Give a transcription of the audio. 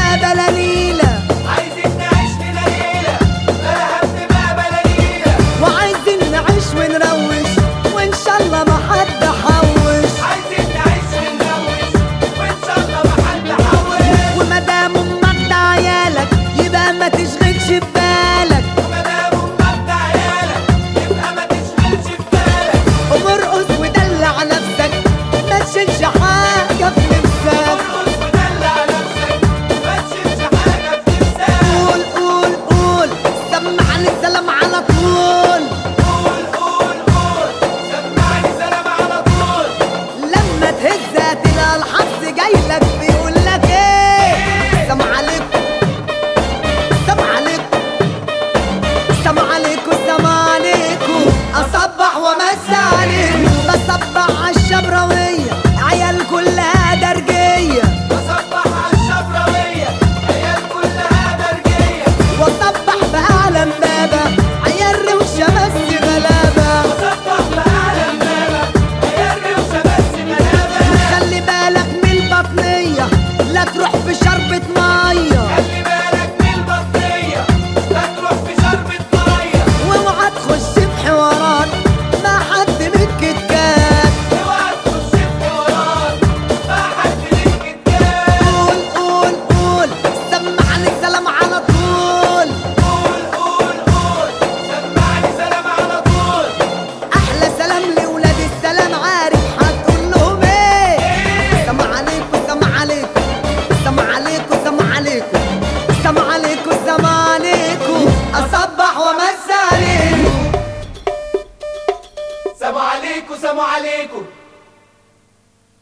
بقى بلا ليلة، عايزين نعيش لنا ليلة بلا هم بقى بلا ليلة، وعايزين نعيش ونروش وإن شاء الله ما حد حوش. عايزين نعيش ونروش وإن شاء الله ما حد حوش. ومدام أمك ده عيالك يبقى ما تشغلش ببالك، ومدام أمك ده عيالك يبقى ما تشغلش ببالك. ومرقص ودلع نفسك ما تشيلش حاجة في نفسك. ارقص ودلع نفسك ما تشيلش حاجة في نفسك. قول قول قول سمعني السلام على طول. قول قول قول سمعني سلام على طول. لما تهزها تلاقي الحظ جايلك بيقولك ايه؟ سلام عليكم سلام عليكم سلام عليكم سلام عليكم. اصبح وامسي عليكم، بصبح عالشبراوية عيال كلها درجية، بصبح على الشبراوية عيال كلها درجية. واصبح بأعلى امبابة عيال روشة بس غلابة. بصبح بأعلى امبابة عيال روشة بس غلابة. خلي بالك من البطنية لا تروح في شربة مية، خلي بالك من البطنية لا تروح في شربة مية. واوعى تخش في حوارات مع حد من الكتكات. اوعى تخش في حوارات مع حد ليك كتاب. قول قول قول سمعني السلام على طول. قول قول قول سمعني سلام على طول. احلى سلام لولاد السلام، عارف هتقول لهم ايه؟ سلام عليكم سلام عليكم سلام عليكم سلام عليكم سلام عليكم سلام عليكم. اصبح وامسي عليكم. سلام عليكم سلام عليكم.